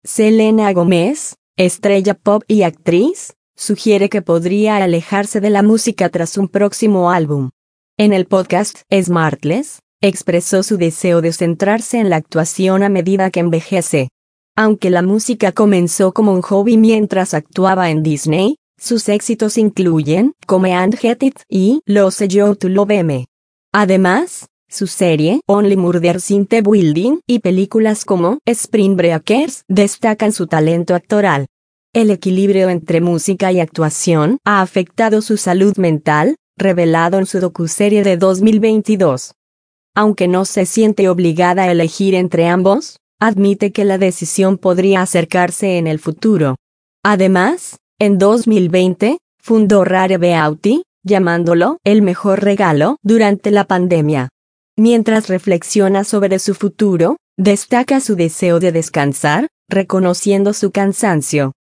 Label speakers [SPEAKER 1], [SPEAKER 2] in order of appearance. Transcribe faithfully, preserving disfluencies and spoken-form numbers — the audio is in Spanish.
[SPEAKER 1] Selena Gomez, estrella pop y actriz, sugiere que podría alejarse de la música tras un próximo álbum. En el podcast Smartless, expresó su deseo de centrarse en la actuación a medida que envejece. Aunque la música comenzó como un hobby mientras actuaba en Disney, sus éxitos incluyen Come and Get It y Lose You to Love Me. Además, su serie Only Murders in the Building y películas como Spring Breakers destacan su talento actoral. El equilibrio entre música y actuación ha afectado su salud mental, revelado en su docuserie de dos mil veintidós. Aunque no se siente obligada a elegir entre ambos, admite que la decisión podría acercarse en el futuro. Además, en dos mil veinte, fundó Rare Beauty, llamándolo el mejor regalo durante la pandemia. Mientras reflexiona sobre su futuro, destaca su deseo de descansar, reconociendo su cansancio.